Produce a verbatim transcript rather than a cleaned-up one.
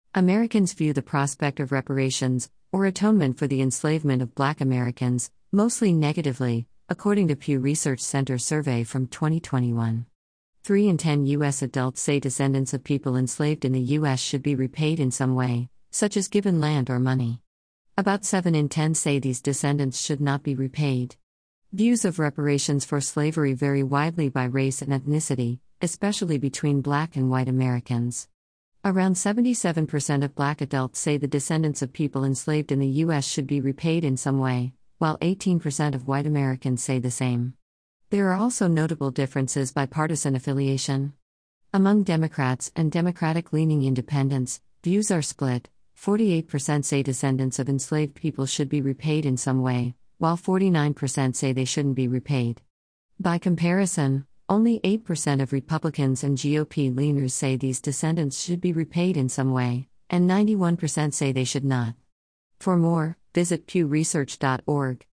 Americans view the prospect of reparations, or atonement for the enslavement of Black Americans, mostly negatively, according to Pew Research Center survey from twenty twenty-one. Three in ten U S adults say descendants of people enslaved in the U S should be repaid in some way, such as given land or money. About seven in ten say these descendants should not be repaid. Views of reparations for slavery vary widely by race and ethnicity, especially between Black and white Americans. Around seventy-seven percent of Black adults say the descendants of people enslaved in the U S should be repaid in some way, while eighteen percent of white Americans say the same. There are also notable differences by partisan affiliation. Among Democrats and Democratic-leaning independents, views are split. forty-eight percent say descendants of enslaved people should be repaid in some way, while forty-nine percent say they shouldn't be repaid. By comparison, only eight percent of Republicans and G O P leaners say these descendants should be repaid in some way, and ninety-one percent say they should not. For more, visit pew research dot org.